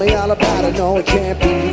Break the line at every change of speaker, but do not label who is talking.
me all about it, no it can't be